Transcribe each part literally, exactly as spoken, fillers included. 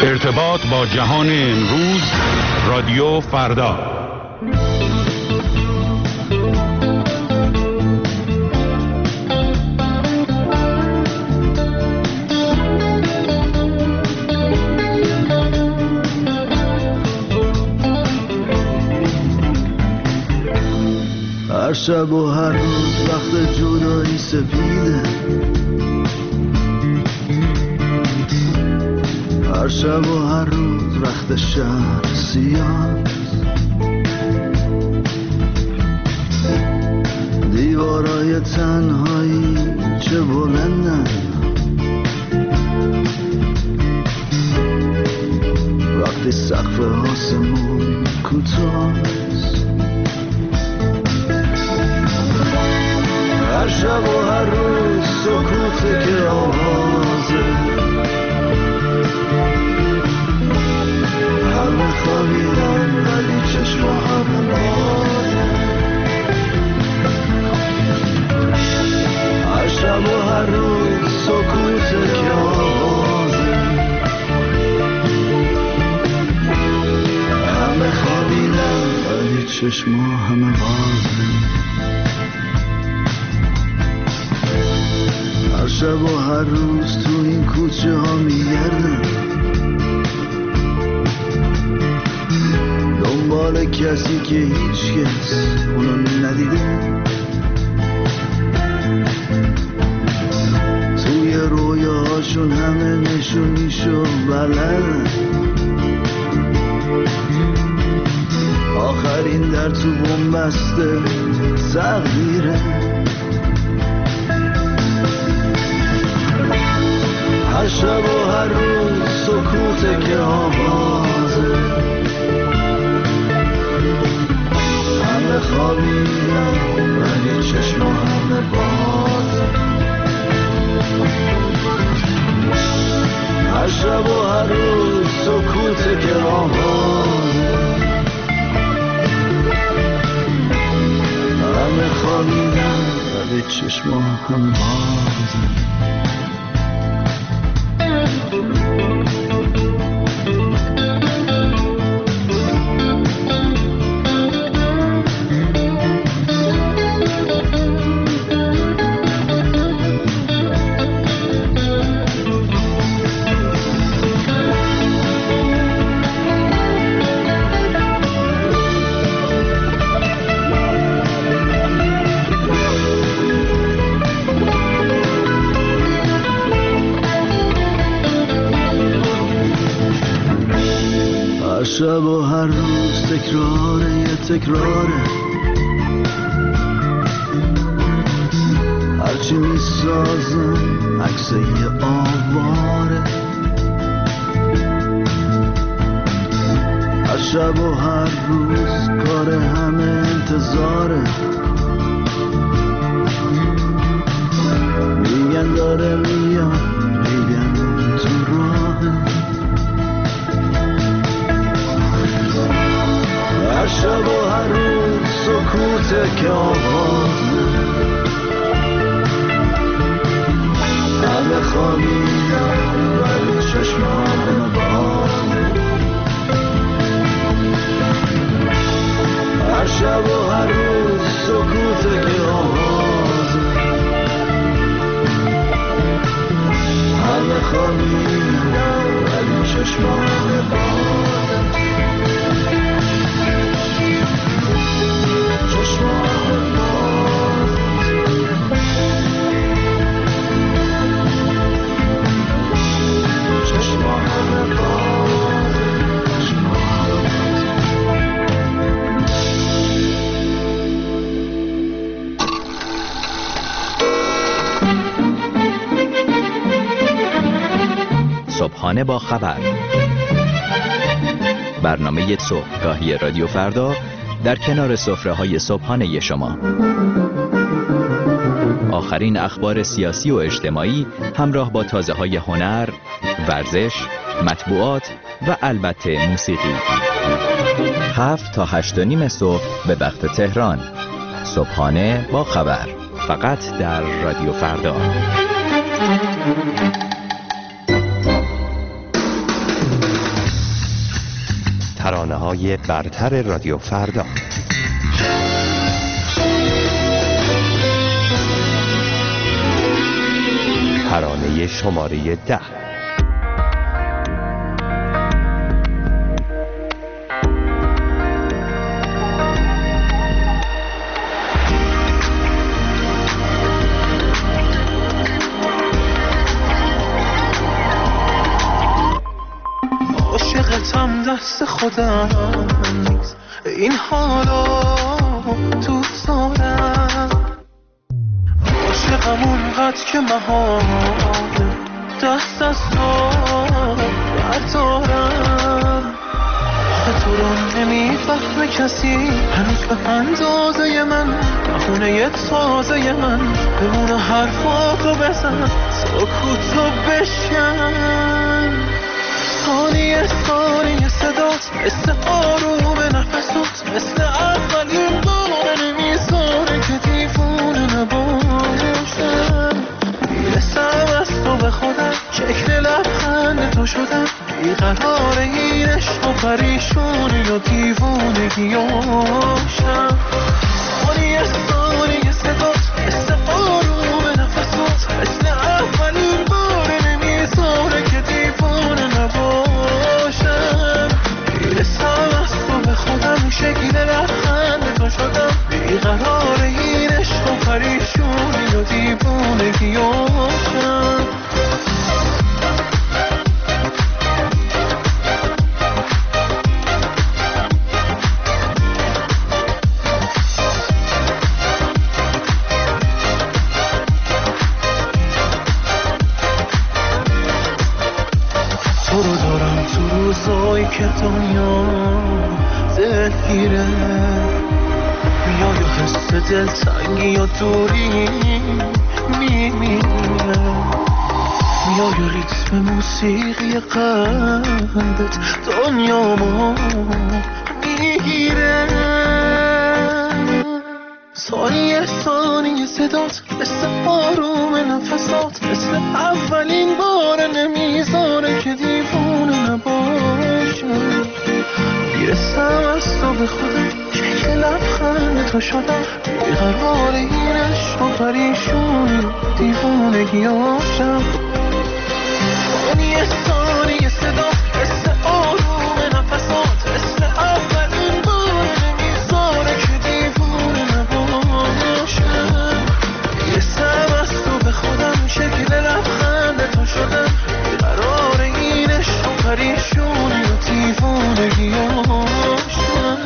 ارتباط با جهان امروز، رادیو فردا. هر شب و هر روز وقت جدایی سپیده، هر شب و هر روز وقت شهر سیاه، دیوارای تنهایی چه بلندن، وقتی سقف آسمون کوتاست. هر شب و هر روز سکوته که آوازه، همه خوابیدن ولی چشم همه بازه. هر شب و هر روز سکوته که آوازه، همه خوابیدن ولی چشم همه بازه. هر شب و هر روز تو این کوچه ها میگردم، دنبال کسی که هیچ کس اونو ندیده. توی رویاهاشون همه نشونیشو بلدن، آخرین در تو بنبسته تقدیره. هر شب و هر روز سکوته که آوازه، همه خوابیدن ولی چشم همه بازه. هر شب و هر روز سکوته که آوازه، همه خوابیدن ولی چشم همه بازه. شب و هر روز تکراره یه تکراره، هرچی میسازن عکس یه آواره. هر شب و هر روز کار همه انتظاره، میگن داره میاد، میگن تو راهه. هر شب و هر روز سکوته که آوازه، همه خوابیدن ولی چشم همه بازه. هر شب و هر روز سکوته که آوازه، همه خوابیدن ولی چشم همه بازه. صبحانه با خبر، برنامه صبحگاهی رادیو فردا در کنار سفره‌های صبحانه شما. آخرین اخبار سیاسی و اجتماعی همراه با تازه‌های هنر، ورزش، مطبوعات و البته موسیقی. هفت تا هشت و نیم صبح به وقت تهران. صبحانه با خبر، فقط در رادیو فردا. ترانه‌های برتر رادیو فردا. ترانه شماره ده. عاشقتم دست خودم نیست این حالا تو سارم، عاشقم اونقدر که محاله دست از تو بردارم. تو رو نمیفهمه کسی هنوز به اندازه من، بخونه تازه من بمونه حرفاتو بزن سکوتو بشکن. ثانیه ثانیه صدات مثل آروم نفسات، مثل اولین بار نمیذاره که دیوونه نباشم. میرسم از تو به خودم، شکل لبخند تو شدم، بیقرار این عشق و پریشونی و دیوونگیاشم. ثانیه ثانیه صدات مثل آروم نفسات، مثل اولین بار نمیذاره که دیوونه نباشم. میرسم از تو به خودم، شکل لبخند تو شدم، بیقرار این عشق و پریشونی و دیوونگیاشم. که دنیا دلگیره میای و حس دلتنگی و دوری میمیره، میای و ریتم موسیقی قلبت دنیامو میگیره. ثانیه ثانیه صدات مثل آروم نفسات، مثل اولین بار نمیذاره که دیوونه نباشم. میرسم از تو به خودم، شکل لبخند تو شدم، بیقرار این عشق و پریشونی دیوونگیاشم. ثانیه ثانیه صدات مثل آروم نفسات، مثل اولین بار نمیذاره که دیوونه نباشم. میرسم از تو به خودم، شکل لبخند تو شدم، بیقرار این عشق و پریشونی و دیوونگیاشم.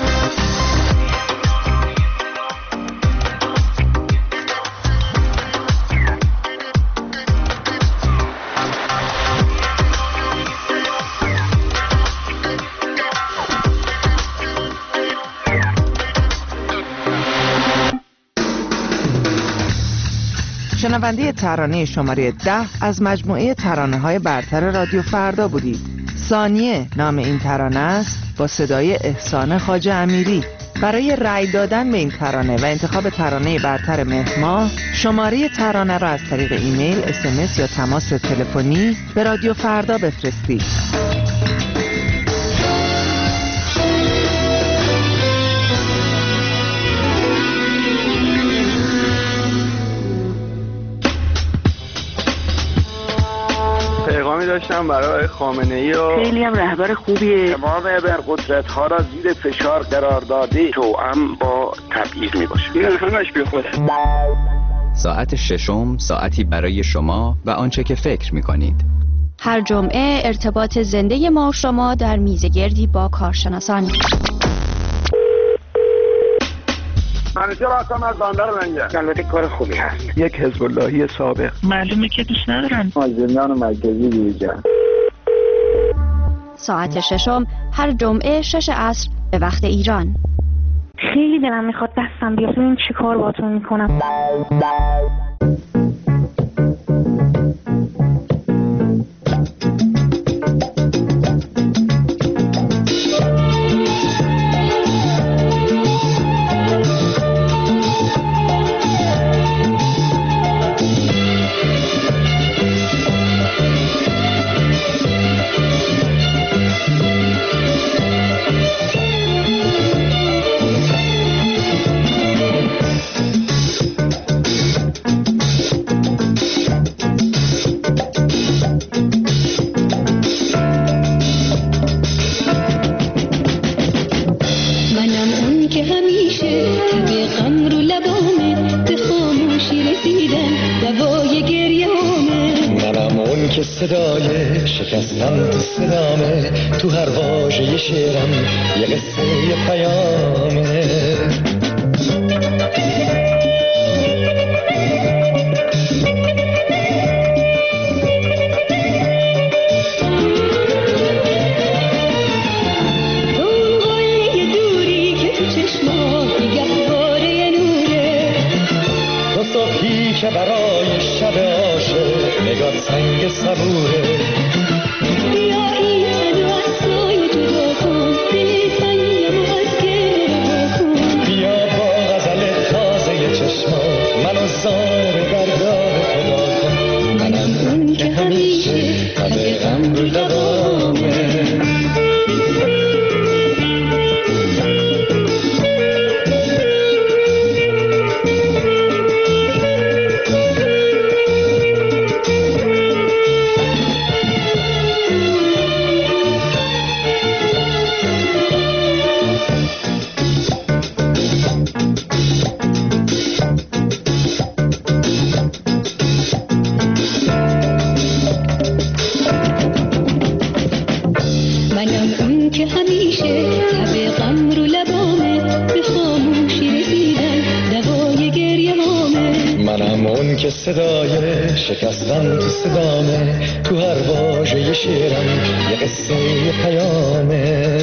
شنونده ترانه شماره ده از مجموعه ترانه‌های برتر رادیو فردا بودید. ثانیه نام این ترانه است، با صدای احسان خواجه امیری. برای رأی دادن به این ترانه و انتخاب ترانه برتر مهر ماه، شماره ترانه را از طریق ایمیل، اس ام اس یا تماس تلفنی به رادیو فردا بفرستید. پیغامی داشتم برای خامنه‌ای و خیلی هم رهبر خوبیه. تمام ابرقدرت‌ها را زیر فشار قرار داده، توأم با تبعیض میباشه. این همش بی خوده. ساعت ششم ساعتی برای شما و آنچه که فکر می‌کنید. هر جمعه ارتباط زنده ما و شما در میزگردی با کارشناسان. منیجر هستم از بندر منگه. البته کار خوبی هست. یک حزب اللهی سابق. معلومه که دوست ندارن. زندان مرکزی دیجا. ساعت ششم هر جمعه شش عصر به وقت ایران. خیلی دلم میخواد دستم بیاد ببین چی کار باتون میکنم. صدای شکستن تو صدامه، تو هر واژه شعرم یه قصه یه پیامه. که برای شب عاشق نگاه سنگ صبوره. بیا این تنو از سایه جدا کن، دل تنگم و از گره کن. بیا با غزل تازه چشمات منو زار درگاه خدا کن. منم اون که همیشه همه غم رو لبامه. صدای شکستن تو صدامه، تو هر واژه شعرم یه قصه یه پیامه.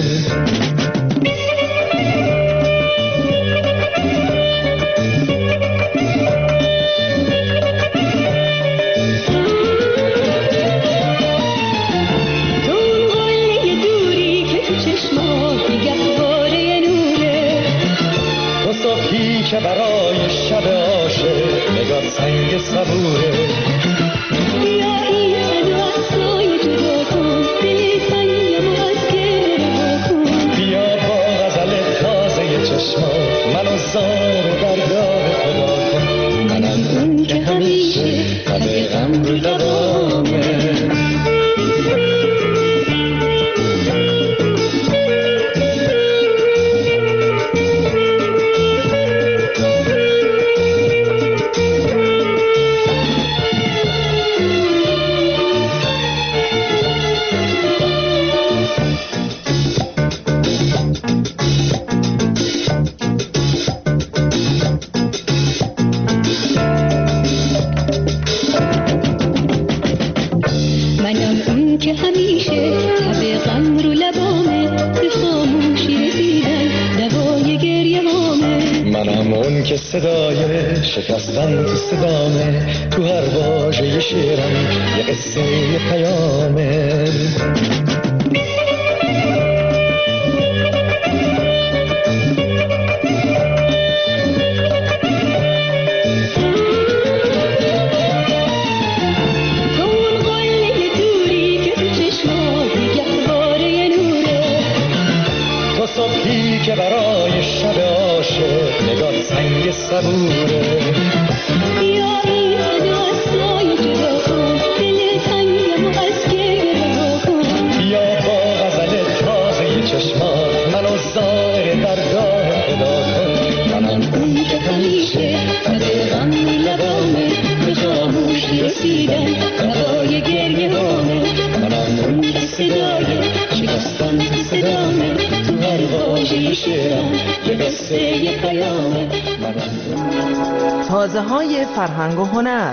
که برای شب عاشق نگاه سنگ صبوره. بیا این تنو از سایه جدا کن، دل تنگم و از گره کن. بیا با غزل تازه چشمات منو زار درگاه خدا کن. منم اون که همیشه همه غم رو لبامه. صدای شکستن تو صدامه، تو هر واژه شعرم یه قصه یه پیامه. که برای شب عاشق نگاه سنگ صبوره. بیا این تنو از سایه جدا کن، دل تنگم و از گره کن. بیا با غزل تازه چشمات منو زار درگاه خدا کن. منم اون که همیشه همه غم لبامه، به خاموشی رسیدن هوای گریه هامه. منم اون که صدای شکستن تو صدامه، تو هر واژه شعرم یه قصه یه پیامه. تازه های فرهنگ و هنر.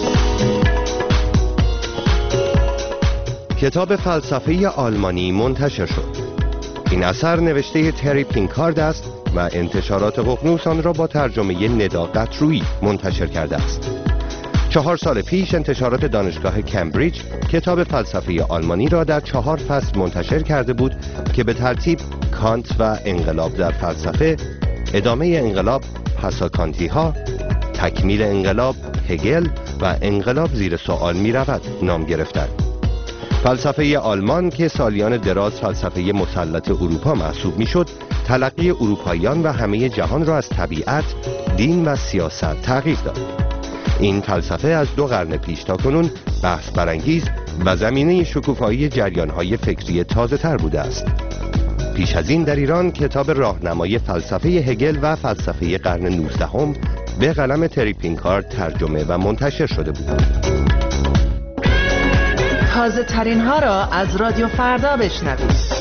کتاب فلسفه آلمانی منتشر شد. این اثر نوشته تری پینکارد است و انتشارات ققنوس آن را با ترجمه ندا قطرویی منتشر کرده است. چهار سال پیش انتشارات دانشگاه کمبریج کتاب فلسفه آلمانی را در چهار فصل منتشر کرده بود که به ترتیب کانت و انقلاب در فلسفه، ادامه انقلاب پساکانتی ها، تکمیل انقلاب هگل و انقلاب زیر سوال می رود نام گرفتند. فلسفه آلمان که سالیان دراز فلسفه مسلط اروپا محسوب می شد، تلقی اروپاییان و همه جهان را از طبیعت، دین و سیاست تغییر داد. این فلسفه از دو قرن پیش تا کنون بحث برانگیز و زمینه شکوفایی جریان‌های فکری تازه‌تر بوده است. پیش از این در ایران کتاب راهنمای فلسفه هگل و فلسفه قرن نوزدهم به قلم تری پینکارد ترجمه و منتشر شده بود. تازه ترین ها را از رادیو فردا بشنوید.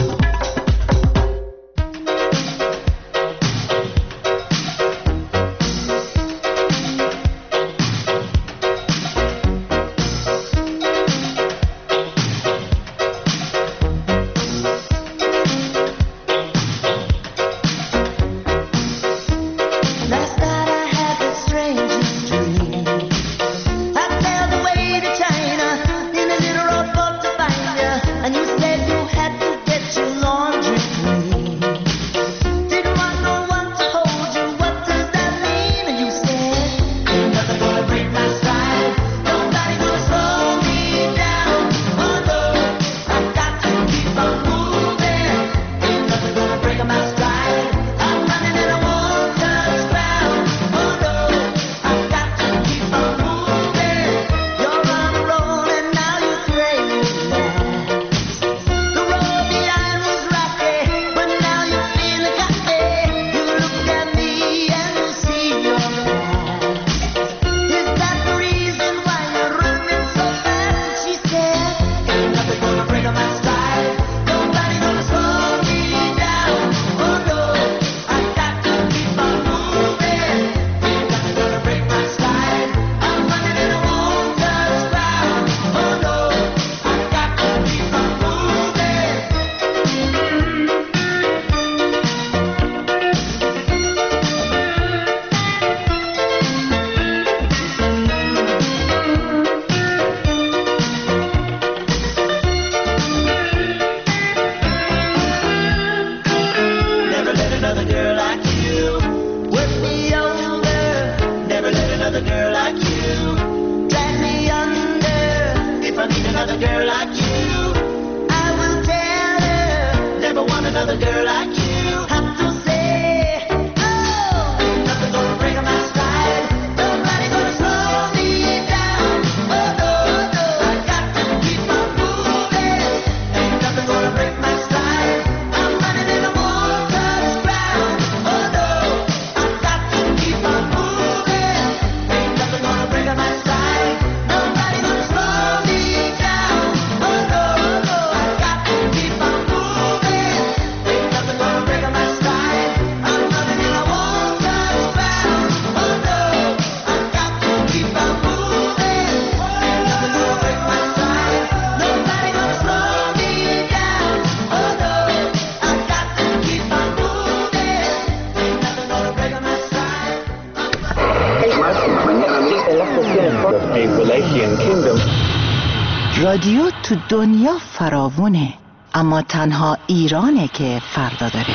رادیو تو دنیا فراوونه، اما تنها ایرانه که فردا داره.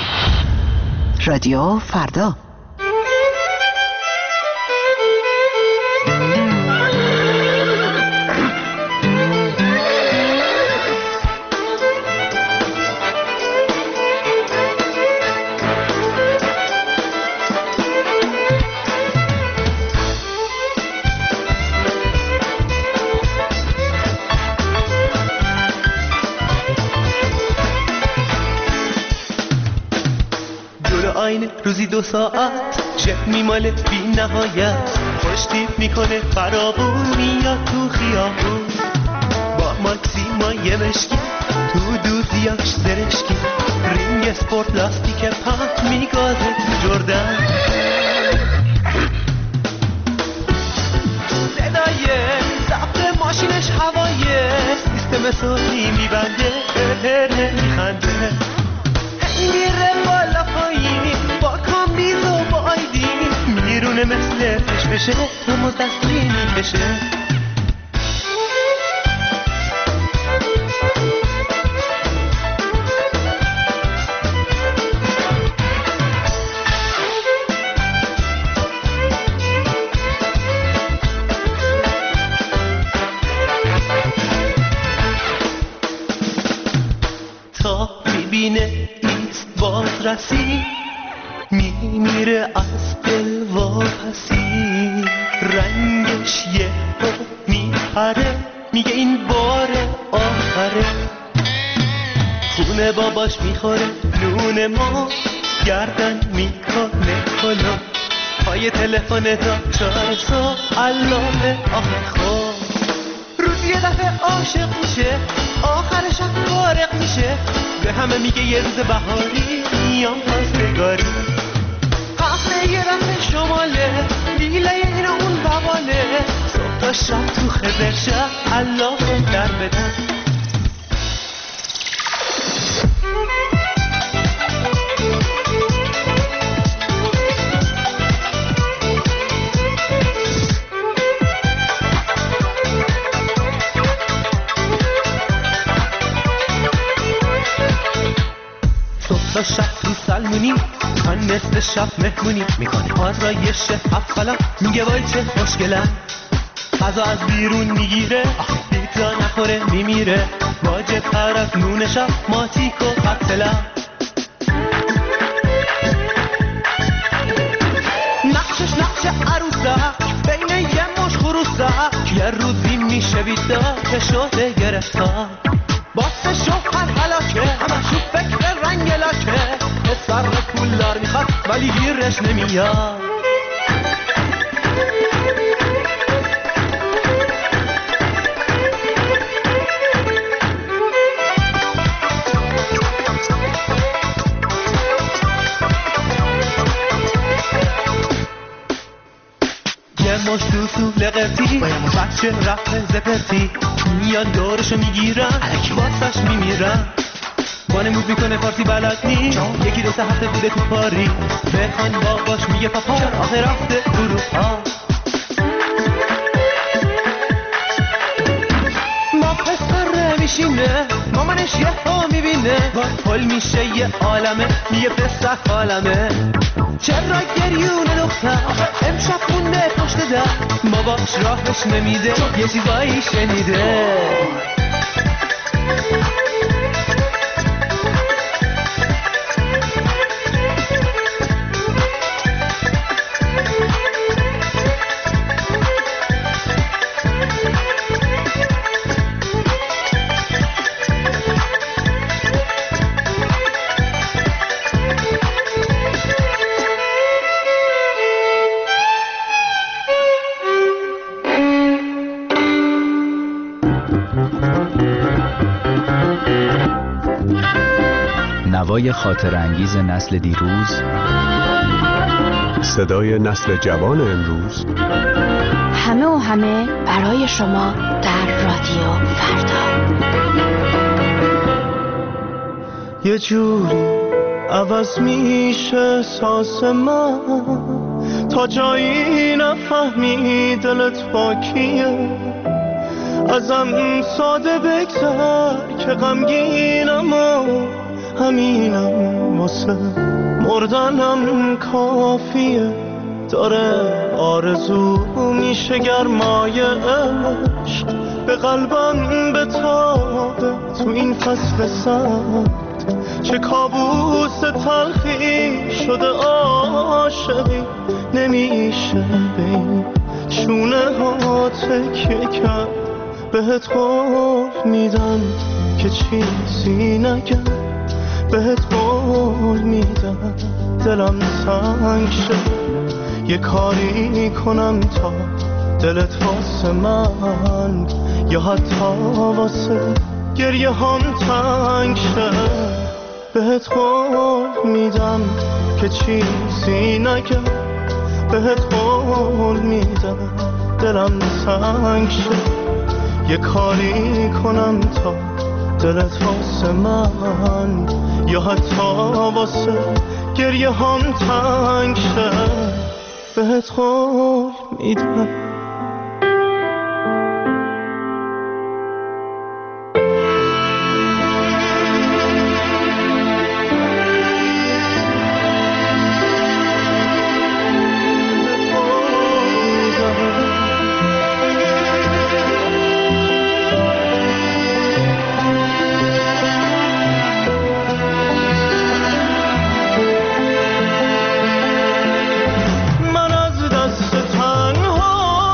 رادیو فردا. روزی دو ساعت چه میماله بی نهایت، خوش تیپ میکنه فرابون میاد تو خیابون با ماکسیمای مشکی تو دوزیاش زرشکی، رینگ سپورت لاستیک پاک میگازه تو جردن، صدای ضبط ماشینش هوایه، سیستم صوتی میبنده هر هر میخنده، میره بالا پایین با کامبیز و با آیدین، میرونه مثل فشفشه تو دستوری میکشه. تا میبینه ایست باز رسی، میمیره از دل واپسی، رنگش یه رو میپره، میگه این بار آخره، خونه باباش میخوره نون ما، گردن میکنه کلا، پای تلفن تا چهار صبح علامه آخر خواب، روزی یه دفعه عاشق میشه، آخر شب فارق میشه، به همه میگه یه روز بهاری میام خواستگاری. هفته یه دفعه شماله، دیله این اون بواله، صبح تا شب تو خزر شب الله در بدن. تا شب تو سلمونی من نصف شب مهمونی میکنه، آزرایش هفت میگه وای چه خوشگلم، غذا از بیرون میگیره پیتزا نخوره میمیره، واجب تر از نون شب ماتیک و قتلم. نقشش نقش عروسک بین یه مش خروسک، یه روزی میشه بیدار که شده گرفتار، باسه شوهر حلاکه همه شو فکر رنگ لاکه، اسفر پولدار میخواد ولی گیرش نمیاد. یه مش تو تو لغتی بچه رفته زپرتی، میان دورشو میگیرن واسش میمیرن، وانمود میکنه فارسی بلد نی، یکی دو سه هفته بوده تو پاری، بخوان باباش میگه پاپا آخه رفته اروپا. ما پسر میشینه مامانش یه ها میبینه، با پل میشه یه عالمه، میگه پسر عالمه، چرا گریونه دختر امشب خونده پشت در، باباش راهش نمیده یه چیزایی شنیده. نوای خاطر انگیز نسل دیروز، صدای نسل جوان امروز، همه و همه برای شما در رادیو فردا. یه جوری عوض میشه احساس من، تا جایی نفهمی دلت با کیه، ازم ساده بگذر که غمگینم و همینم واسه مردنم کافیه، داره آرزو میشه گرمای عشق به قلبم بتابه تو این فصل سرد، چه کابوس تلخی شده عاشقی، نمیشه بین شونه ها تکیه کرد، بهت قول میدم که چیزی نگم، بهت قول میدم دلم تنگ شد، یه کاری کنم تا دلت واسه من یا حتی واسه گریه هم تنگ شد، بهت قول میدم که چیزی نگم، بهت قول میدم دلم تنگ شد، یه کاری کنم تا دلت واسه من یا حتی واسه گریه هم تنگ شد، بهت قول میدم. من از دست تنها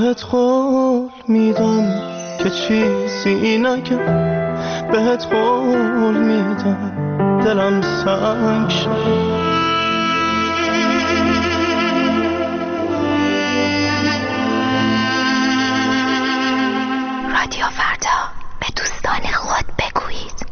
بهت قول میدم که چیزی نگم، بهت قول میدم دلم سنگ شد. رادیو فردا، به دوستان خود بگویید.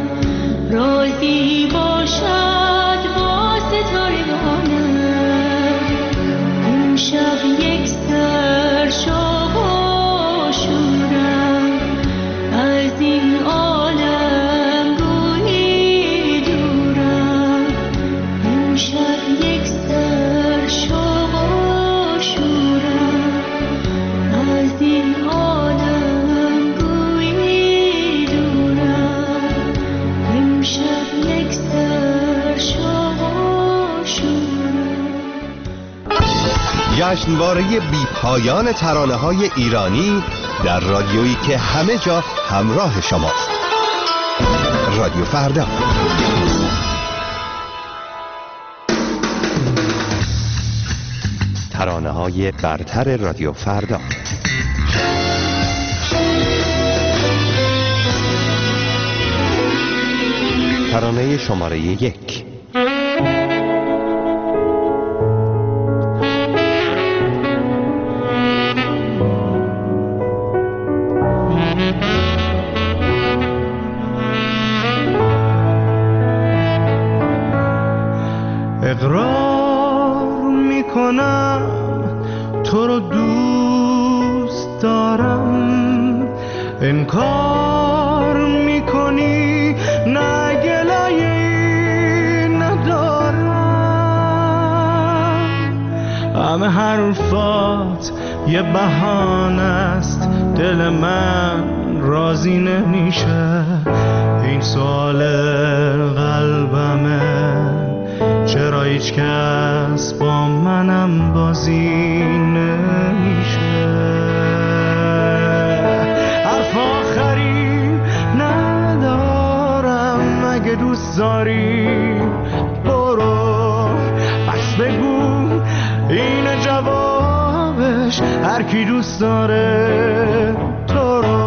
روزی باشد با ستارگانم جشنواره بی پایان ترانه‌های ایرانی در رادیویی که همه جا همراه شماست. رادیو فردا. ترانه‌های برتر رادیو فردا. ترانه شماره یک. اقرار میکنم تو رو دوست دارم، انکار میکنی نه گلایی ندارم. همه حرفات یه بهانه است، دل من راضی نمیشه. این سوال قلبمه، چرا هیچ کس با منم بازی نمیشه. حرف آخری ندارم، اگه دوست داری برو، بس بگو این جوابش، هر کی دوست داره تو رو.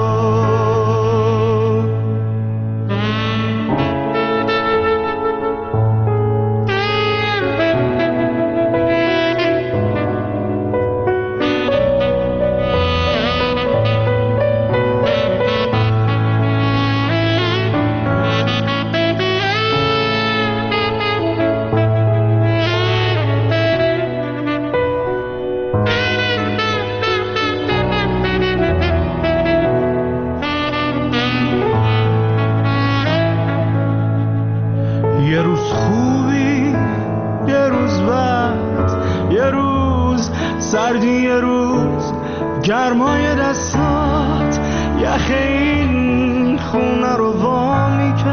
یه روز خوبی، یه روز بد، یه روز سردی، یه روز گرمای دستات یخ این خونه رو وا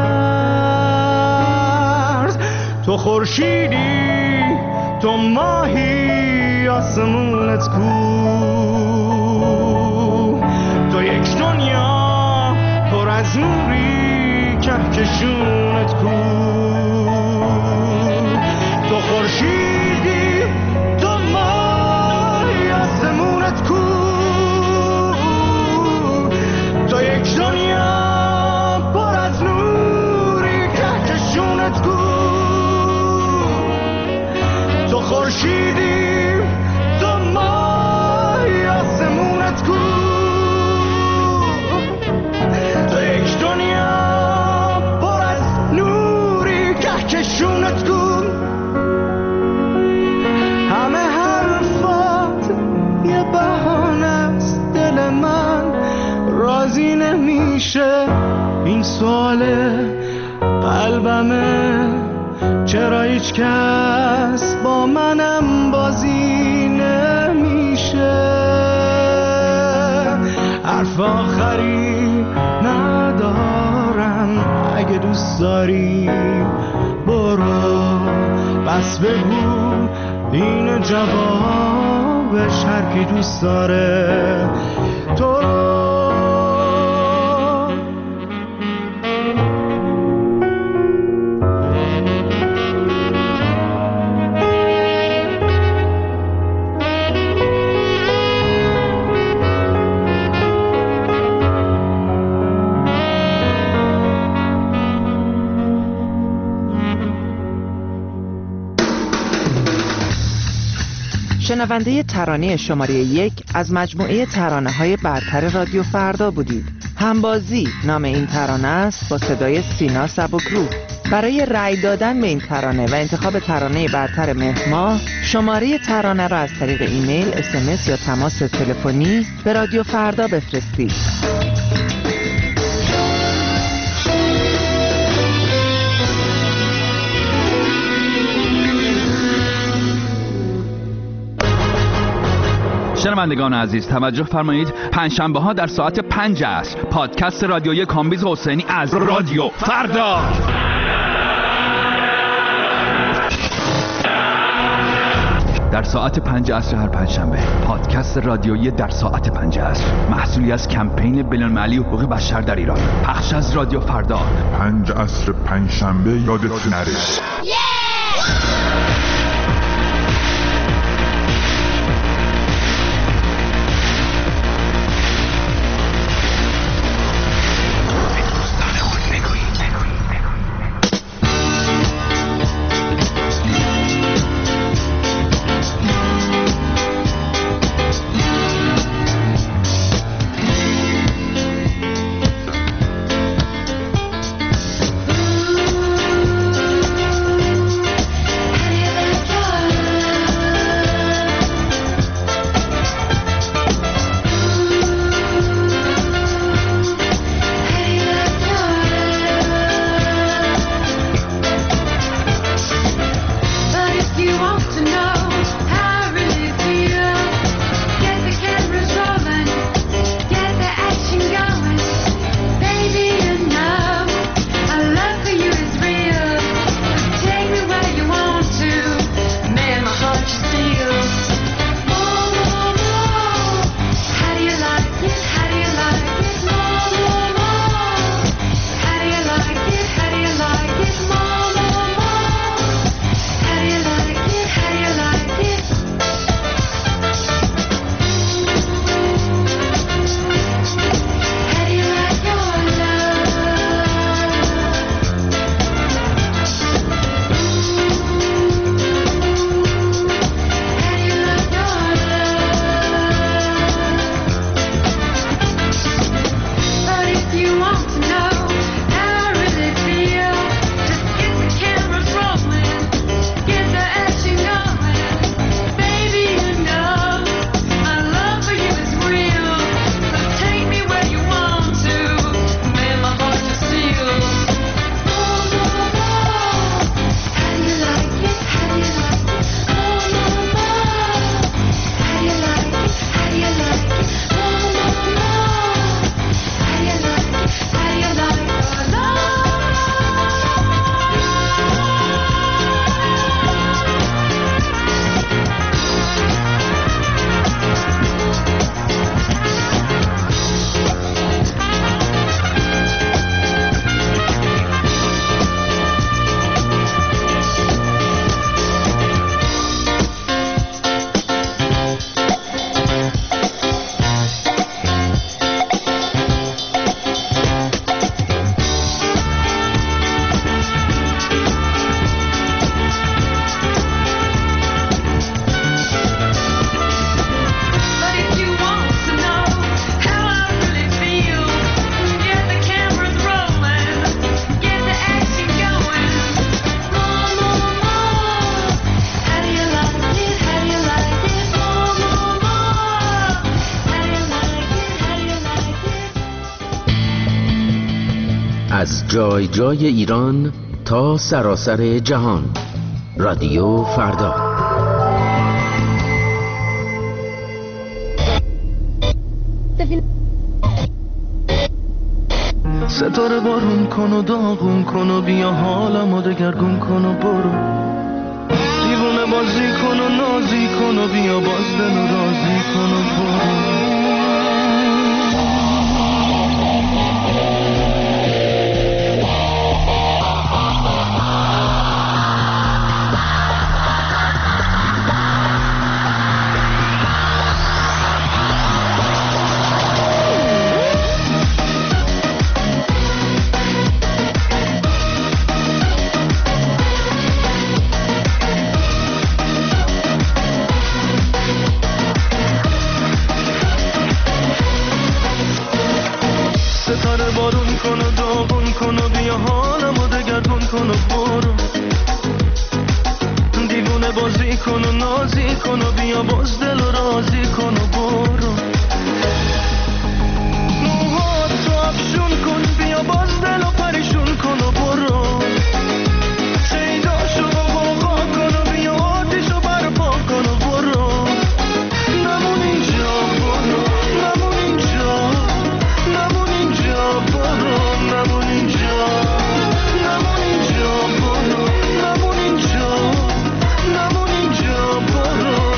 میکرد. تو خورشیدی، تو ماهی، آسمونت کو، تو یک دنیا پر از نوری، کهکشونت کو. تو خورشیدی، تو ماهی، آسمونت کو، تو یک دنیا پر از نوری، کهکشونت کو. تو خورشیدی، تو ماهی، آسمونت کو، تو یک دنیا پر از نوری، کهکشونت کو. همه حرفات یه بهانه است، دل من راضی نمیشه. این سوال قلبمه، چرا هیچ کس با منم بازی نمیشه. حرف آخری ندارم، اگه دوست داری برو، بس بگو این جوابش، هر کی دوست داره تو رو. شنونده ترانه شماره یک از مجموعه ترانه‌های برتر رادیو فردا بودید. همبازی نام این ترانه است، با صدای سینا سبکرو. برای رأی دادن به این ترانه و انتخاب ترانه برتر مهر ماه، شماره ترانه را از طریق ایمیل، اس ام اس یا تماس تلفنی به رادیو فردا بفرستید. شنوندگان عزیز توجه فرمایید، پنجشنبه ها در ساعت پنج عصر پادکست رادیویی کامبیز حسینی از رادیو فردا. در ساعت پنج عصر هر پنجشنبه. پادکست رادیویی در ساعت پنج عصر، محصولی از کمپین بین‌المللی حقوق بشر در ایران. پخش از رادیو فردا. پنج عصر پنجشنبه یادت نره. از جای جای ایران تا سراسر جهان. رادیو فردا. ستاره بارون کن و داغون کن و بیا حالمو دگرگون کن و برو. دیوونه بازی کن و نازی کن و بیا باز دل و رازی کن و برو. نمون اینجا برو.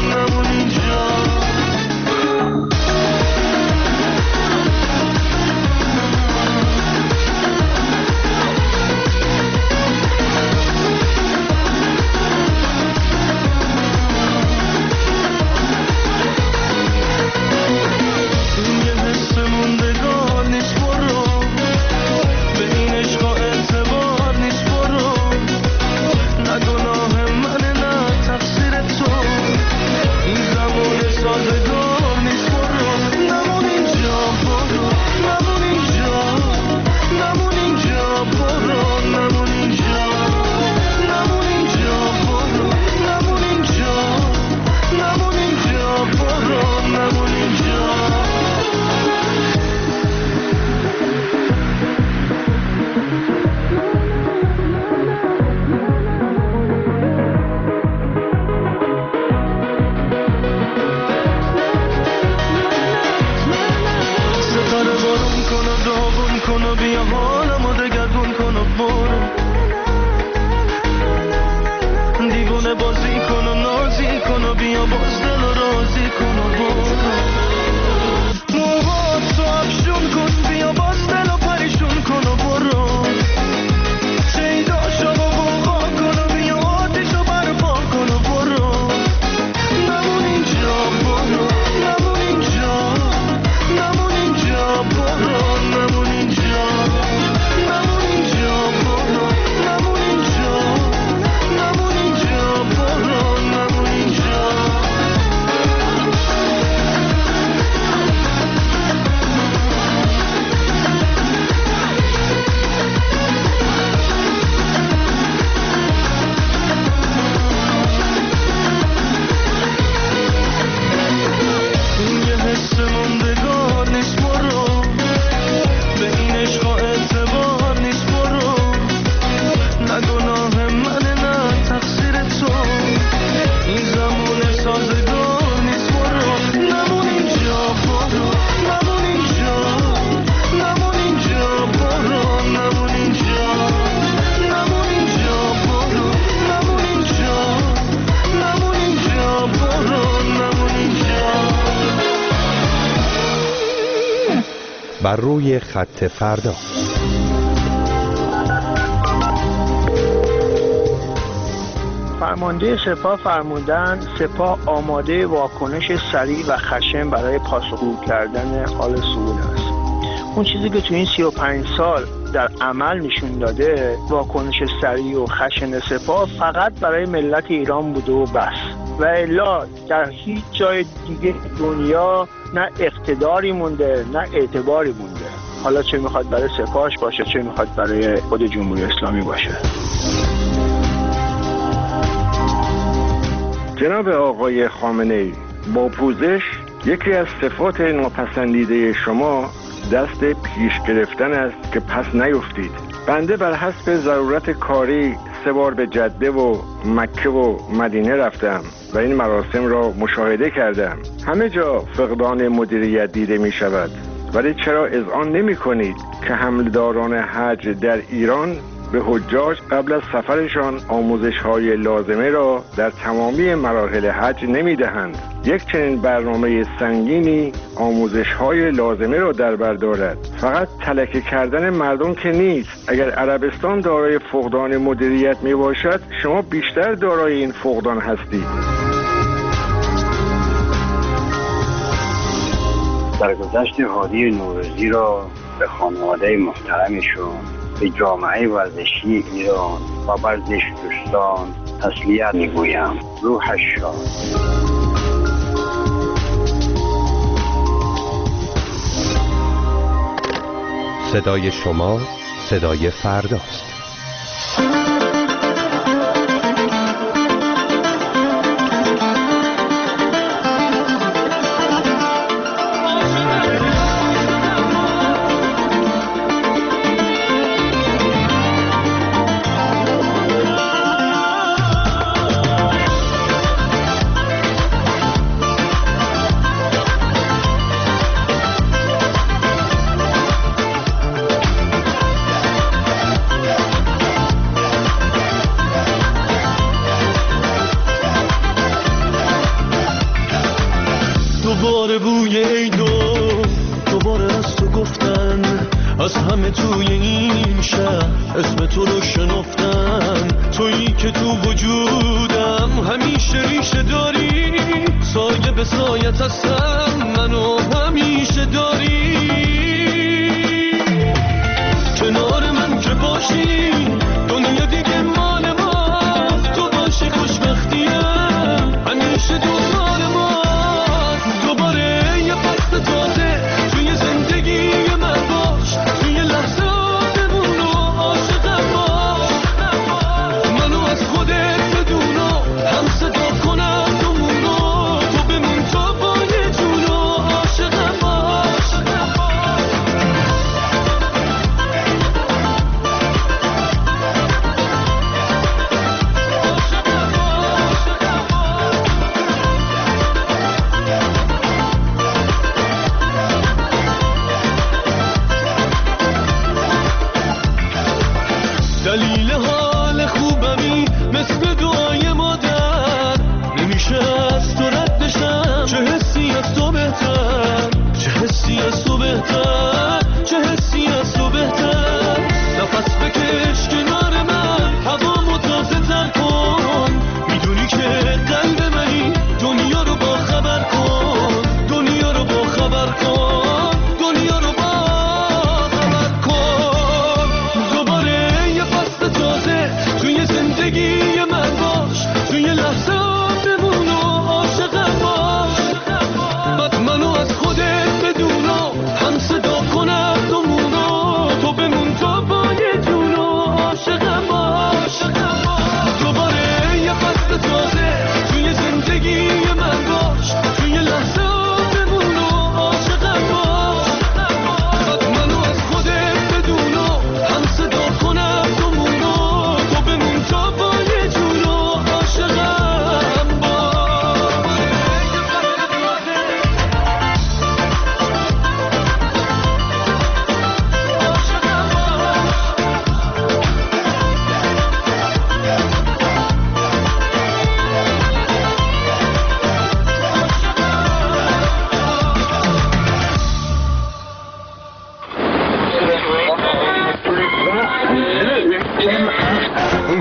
بر روی خط فردا. فرمانده سپاه فرمودن سپاه آماده واکنش سریع و خشن برای پاسخگو کردن حال سقوط است. اون چیزی که تو این سی و پنج سال در عمل نشون داده واکنش سریع و خشن سپاه فقط برای ملت ایران بوده و بس، و الا در هیچ جای دیگه دنیا نه اقتداری مونده نه اعتباری مونده، حالا چه میخواد برای سپاهش باشه چه میخواد برای خود جمهوری اسلامی باشه. جناب آقای خامنه‌ای، با پوزش یکی از صفات ناپسندیده شما دست پیش گرفتن است که پس نیفتید. بنده بر حسب ضرورت کاری سه بار به جده و مکه و مدینه رفتم و این مراسم را مشاهده کردم. همه جا فقدان مدیریت دیده می شود، ولی چرا اذعان نمی کنید که حملداران حج در ایران به حجاج قبل از سفرشان آموزش‌های لازمه را در تمامی مراحل حج نمی‌دهند؟ یک چنین برنامه سنگینی آموزش‌های لازمه را در بر دارد. فقط تلکه کردن مردم که نیست. اگر عربستان دارای فقدان مدیریت میباشد، شما بیشتر دارای این فقدان هستید. درگذشت هادی نوروزی را به خانواده محترمشون، به جامعه ورزشی ایران و ورزش دوستان تسلیت میگویم. روحش شاد. صدای شما صدای فرداست. دوباره بوی عیدو دوباره از تو گفتن، از همه توی این شهر اسم تو رو شنفتن. تویی که تو وجودم همیشه ریشه داری، سایه به سایت هستم منو همیشه داری. کنار من که باشی دنیا دیگه مال ماست، تو باشی خوشبختیم همیشه دنبال ما. دلیل حال خوبمی مثل دعای مادر، نمیشه از تو رد بشم. چه حسی از تو بهتر، چه حسی از تو بهتر، چه حسی از تو بهتر. نفس بکش کنار من، هوامو تازه تر کن. میدونی که قلب منی، دنیا رو با خبر کن، دنیا رو با خبر کن، دنیا رو با خبر کن. دوباره یه فصل تازه توی زندگی من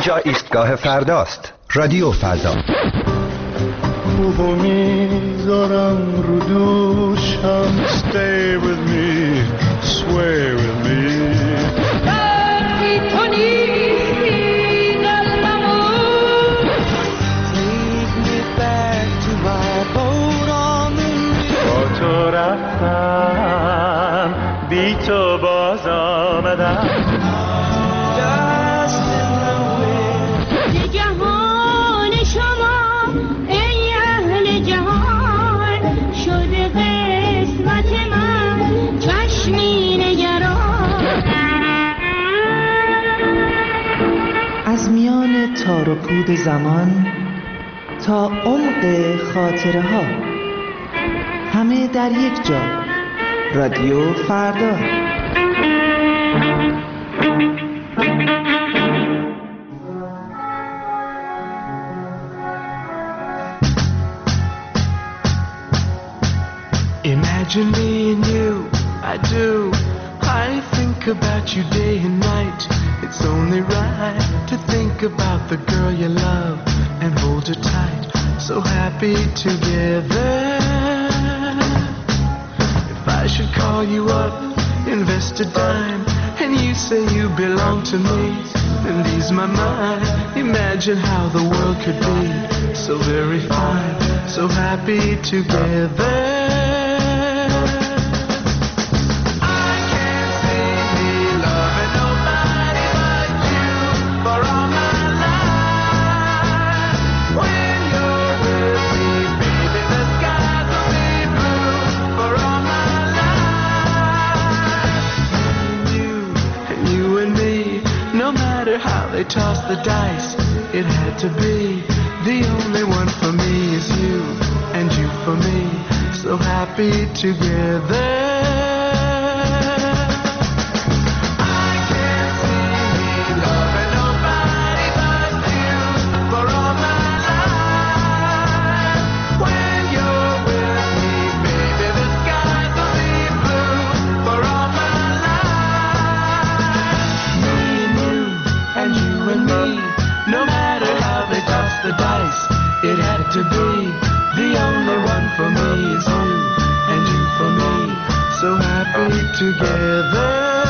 اینجا ایستگاه فرداست. رادیو فردا. خوبو میذارم رو دوشم. Stay with me, sway with me. درکی تو نیستی قلبمو. Take me back to my boat on the river. با تو رفتم بی تو باز آمدم. از میان تار و پود زمان تا عمق خاطره ها، همه در یک جا. رادیو فردا. Imagine me and you, I do. I think about you day and night. It's only right to think about the girl you love and hold her tight. So happy together. If I should call you up, invest a dime, and you say you belong to me, and ease my mind. Imagine how the world could be so very fine, so happy together. Toss the dice, it had to be. The only one for me is you, and you for me, so happy together. To be the only one for me is you, and you for me, so happy together.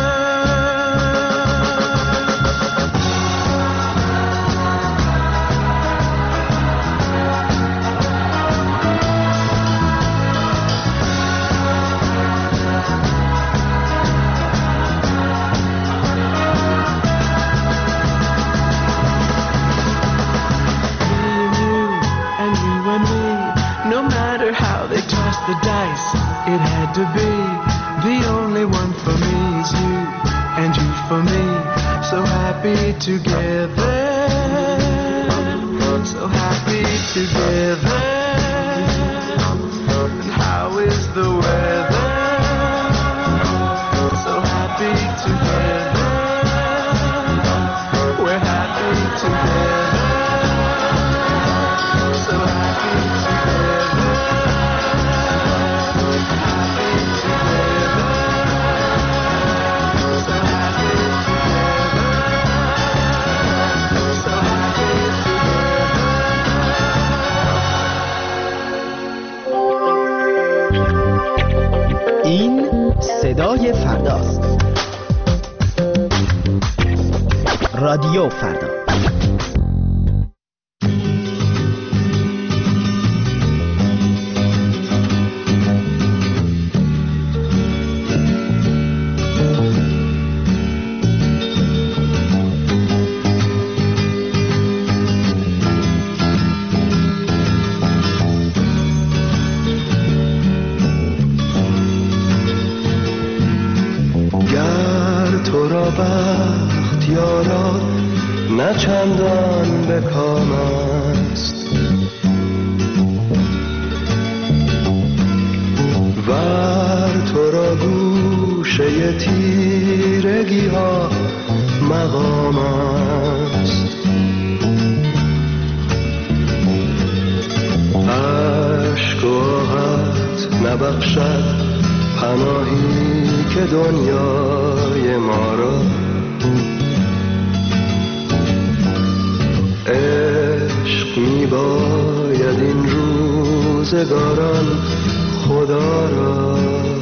The dice, it had to be. The only one for me is you, and you for me, so happy together. So happy together. And how is the weather? So happy together. We're happy together. So happy together. این صدای فرداست. رادیو فردا. بخت یاران نه چندان به کام است، ور تو را گوشه تیرگی ها مقام است. عشق و آهت نبخشد پناهی که دنیای ما را میباید این روزگاران خدا را.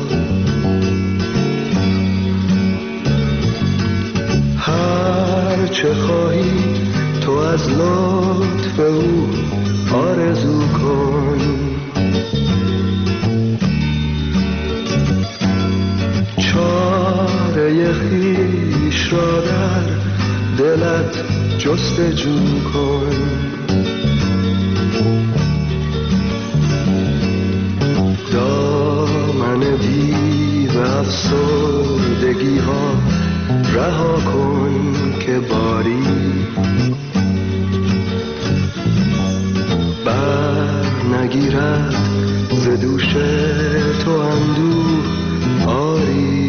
هر چه خواهی تو از لطف او آرزو کن، چاره خویش را در دلت جستجو کن. دامن دیو افسردگی ها رها کن که باری بر نگیرد ز دوش تو اندوه آری.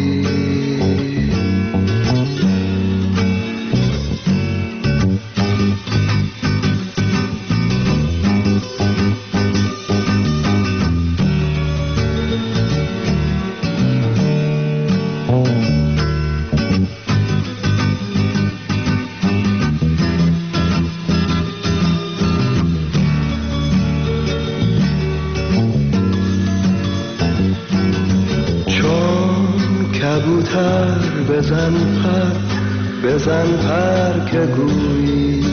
کبوتر بزن پر بزن پر که گویی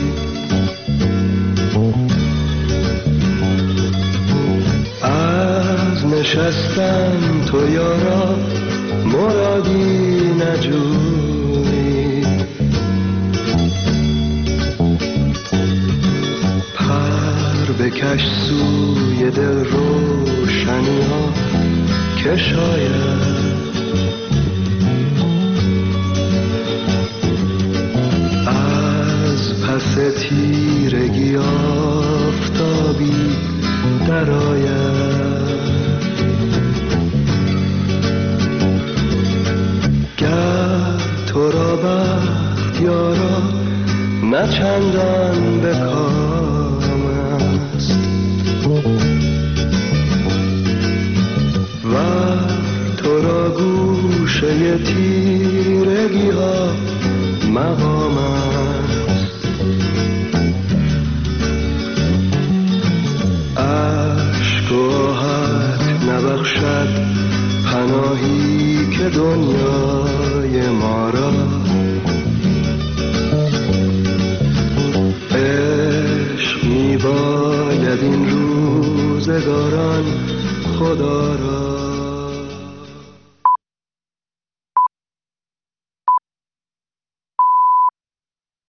از نشستن تو یارا مرادی نجویی. پر بکش سوی دل روشنی ها که شاید پس تیرگی آفتابی درآید. گر تو را بخت یارا نه چندان به کام است، و تو را گوشه تیرگی ها مقام است. عشق و آهت نبخشد پناهی که دنیای ما را. عشق میباید این روزگاران خدا را.